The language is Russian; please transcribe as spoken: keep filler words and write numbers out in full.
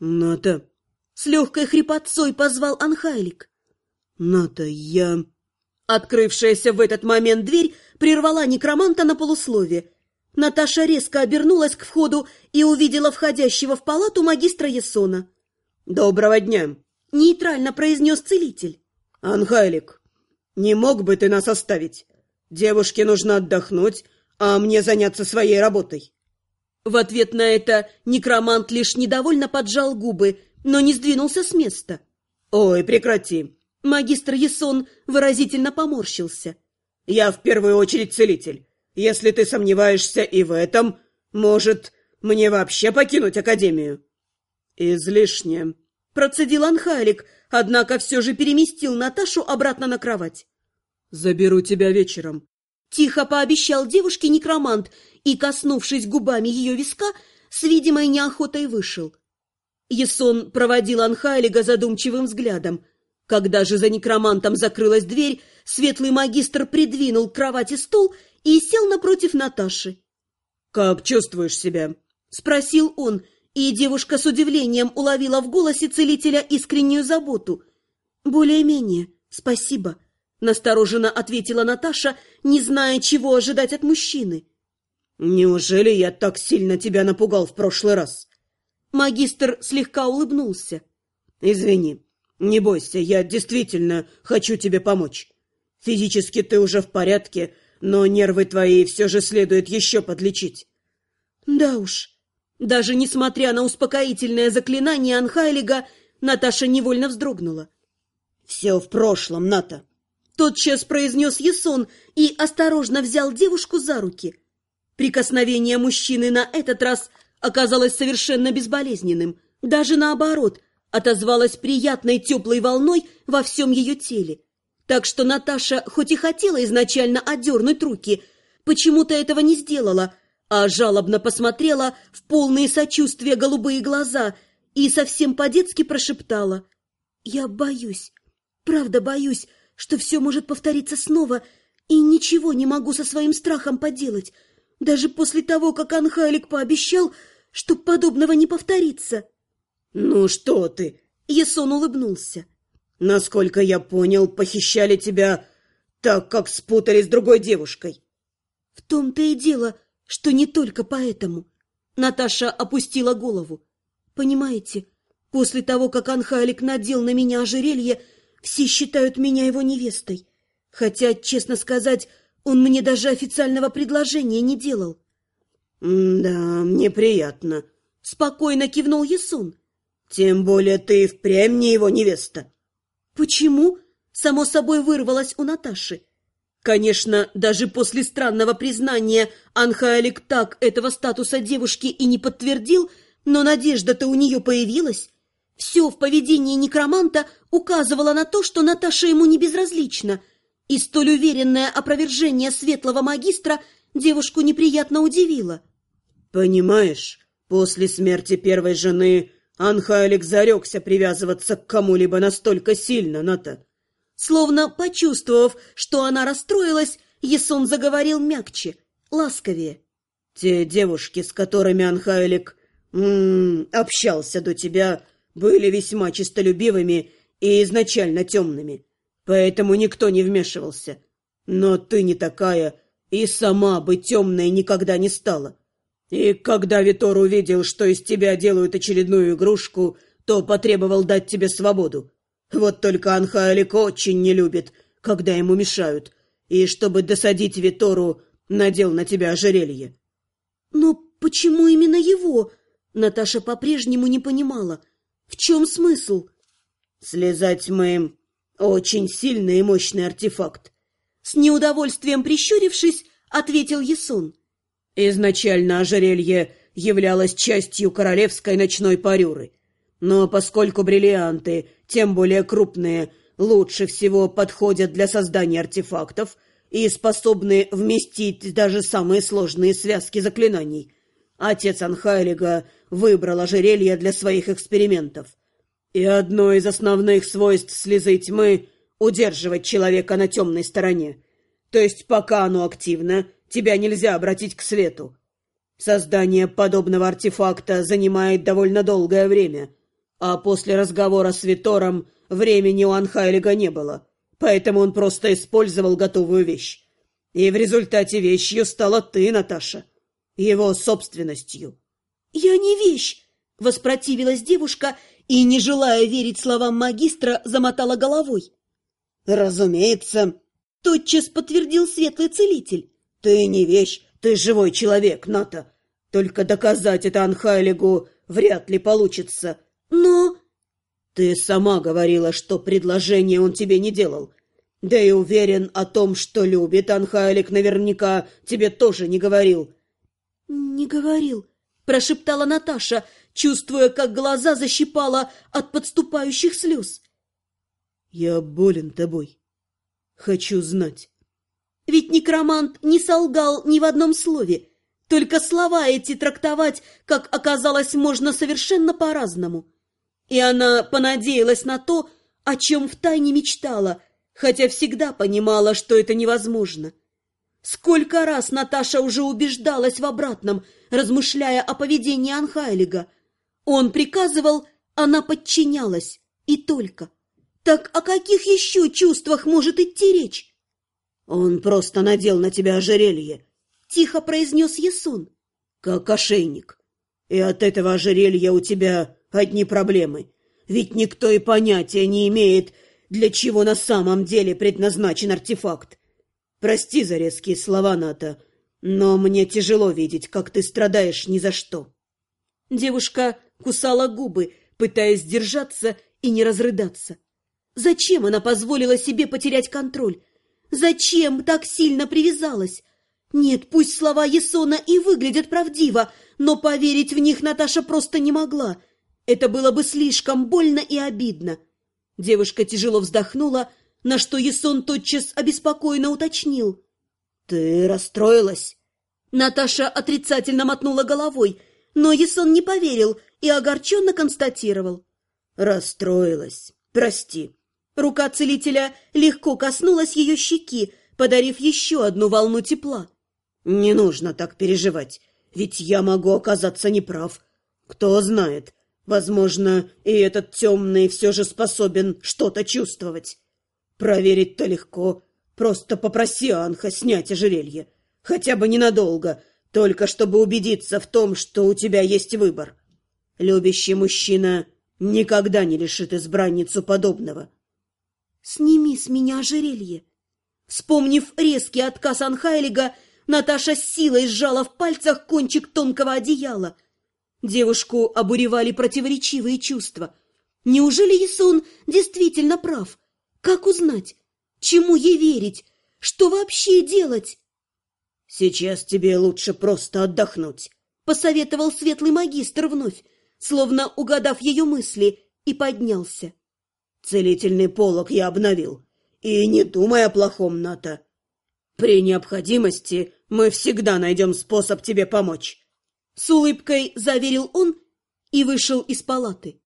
Ната, с легкой хрипотцой позвал Анхайлик. Ната, я... Открывшаяся в этот момент дверь прервала некроманта на полуслове. Наташа резко обернулась к входу и увидела входящего в палату магистра Ессона. «Доброго дня!» — нейтрально произнес целитель. «Анхайлик, не мог бы ты нас оставить? Девушке нужно отдохнуть, а мне заняться своей работой». В ответ на это некромант лишь недовольно поджал губы, но не сдвинулся с места. «Ой, прекрати!» Магистр Ессон выразительно поморщился. «Я в первую очередь целитель. Если ты сомневаешься и в этом, может, мне вообще покинуть Академию?» «Излишне», — процедил Анхайлик, однако все же переместил Наташу обратно на кровать. «Заберу тебя вечером», — тихо пообещал девушке некромант и, коснувшись губами ее виска, с видимой неохотой вышел. Ессон проводил Анхайлига задумчивым взглядом. Когда же за некромантом закрылась дверь, светлый магистр придвинул к кровати стул и сел напротив Наташи. «Как чувствуешь себя?» — спросил он, и девушка с удивлением уловила в голосе целителя искреннюю заботу. «Более-менее, спасибо», — настороженно ответила Наташа, не зная, чего ожидать от мужчины. «Неужели я так сильно тебя напугал в прошлый раз?» Магистр слегка улыбнулся. «Извини. Не бойся, я действительно хочу тебе помочь. Физически ты уже в порядке, но нервы твои все же следует еще подлечить». Да уж. Даже несмотря на успокоительное заклинание Анхайлига, Наташа невольно вздрогнула. «Все в прошлом, Ната», — тотчас произнес Ессон и осторожно взял девушку за руки. Прикосновение мужчины на этот раз оказалось совершенно безболезненным, даже наоборот — отозвалась приятной теплой волной во всем ее теле. Так что Наташа, хоть и хотела изначально отдернуть руки, почему-то этого не сделала, а жалобно посмотрела в полные сочувствия голубые глаза и совсем по-детски прошептала: «Я боюсь, правда боюсь, что все может повториться снова, и ничего не могу со своим страхом поделать, даже после того, как Анхайлик пообещал, что подобного не повторится». «Ну что ты?» — Ессон улыбнулся. «Насколько я понял, похищали тебя так, как спутали с другой девушкой». «В том-то и дело, что не только поэтому». Наташа опустила голову. «Понимаете, после того, как Анхайлик надел на меня ожерелье, все считают меня его невестой. Хотя, честно сказать, он мне даже официального предложения не делал». «Да, мне приятно», — спокойно кивнул Ессон. «Тем более ты впрямь не его невеста». «Почему?» — само собой вырвалось у Наташи. Конечно, даже после странного признания Анхайлик так этого статуса девушки и не подтвердил, но надежда-то у нее появилась. Все в поведении некроманта указывало на то, что Наташа ему не безразлична, и столь уверенное опровержение светлого магистра девушку неприятно удивило. «Понимаешь, после смерти первой жены Анхайлик зарекся привязываться к кому-либо настолько сильно, Ната». Словно почувствовав, что она расстроилась, Ессон заговорил мягче, ласковее. «Те девушки, с которыми Анхайлик м-м, общался до тебя, были весьма честолюбивыми и изначально темными, поэтому никто не вмешивался. Но ты не такая, и сама бы темной никогда не стала. И когда Витор увидел, что из тебя делают очередную игрушку, то потребовал дать тебе свободу. Вот только Анхайлик очень не любит, когда ему мешают, и, чтобы досадить Витору, надел на тебя ожерелье». «Но почему именно его?» Наташа по-прежнему не понимала. «В чем смысл?» «Слезать мы очень сильный и мощный артефакт», — с неудовольствием прищурившись, ответил Ессон. «Изначально ожерелье являлось частью королевской ночной парюры. Но поскольку бриллианты, тем более крупные, лучше всего подходят для создания артефактов и способны вместить даже самые сложные связки заклинаний, отец Анхайлига выбрал ожерелье для своих экспериментов. И одно из основных свойств слезы тьмы — удерживать человека на темной стороне. То есть пока оно активно, тебя нельзя обратить к свету. Создание подобного артефакта занимает довольно долгое время, А после разговора с Витором времени у Анхайлига не было, поэтому он просто использовал готовую вещь. И в результате вещью стала ты, Наташа, его собственностью. «Я не вещь!» — воспротивилась девушка и, не желая верить словам магистра, замотала головой. «Разумеется», — тотчас подтвердил светлый целитель. «Ты не вещь, ты живой человек, Ната. Только доказать это Анхайлигу вряд ли получится. Но...» «Ты сама говорила, что предложение он тебе не делал. Да и уверен о том, что любит Анхайлиг, наверняка тебе тоже не говорил». «Не говорил», — прошептала Наташа, чувствуя, как глаза защипала от подступающих слез. «Я болен тобой. Хочу знать». Ведь некромант не солгал ни в одном слове, только слова эти трактовать, как оказалось, можно совершенно по-разному. И она понадеялась на то, о чем втайне мечтала, хотя всегда понимала, что это невозможно. Сколько раз Наташа уже убеждалась в обратном, размышляя о поведении Анхайлига. Он приказывал, она подчинялась, и только. Так о каких еще чувствах может идти речь? «Он просто надел на тебя ожерелье», — тихо произнес Ясон. «Как ошейник. И от этого ожерелья у тебя одни проблемы. Ведь никто и понятия не имеет, для чего на самом деле предназначен артефакт. Прости за резкие слова, Ната, но мне тяжело видеть, как ты страдаешь ни за что». Девушка кусала губы, пытаясь держаться и не разрыдаться. Зачем она позволила себе потерять контроль? Зачем так сильно привязалась? Нет, пусть слова Ясона и выглядят правдиво, но поверить в них Наташа просто не могла. Это было бы слишком больно и обидно. Девушка тяжело вздохнула, на что Ясон тотчас обеспокоенно уточнил. «Ты расстроилась?» Наташа отрицательно мотнула головой, но Ясон не поверил и огорченно констатировал. «Расстроилась. Прости». Рука целителя легко коснулась ее щеки, подарив еще одну волну тепла. «Не нужно так переживать, ведь я могу оказаться неправ. Кто знает, возможно, и этот темный все же способен что-то чувствовать. Проверить-то легко. Просто попроси Анха снять ожерелье. Хотя бы ненадолго, только чтобы убедиться в том, что у тебя есть выбор. Любящий мужчина никогда не лишит избранницу подобного». «Сними с меня ожерелье». Вспомнив резкий отказ Анхайлига, Наташа с силой сжала в пальцах кончик тонкого одеяла. Девушку обуревали противоречивые чувства. Неужели Ясон действительно прав? Как узнать? Чему ей верить? Что вообще делать? «Сейчас тебе лучше просто отдохнуть», — посоветовал светлый магистр вновь, словно угадав ее мысли, и поднялся. «Целительный полог я обновил. И не думай о плохом, Ната. При необходимости мы всегда найдем способ тебе помочь». С улыбкой заверил он и вышел из палаты.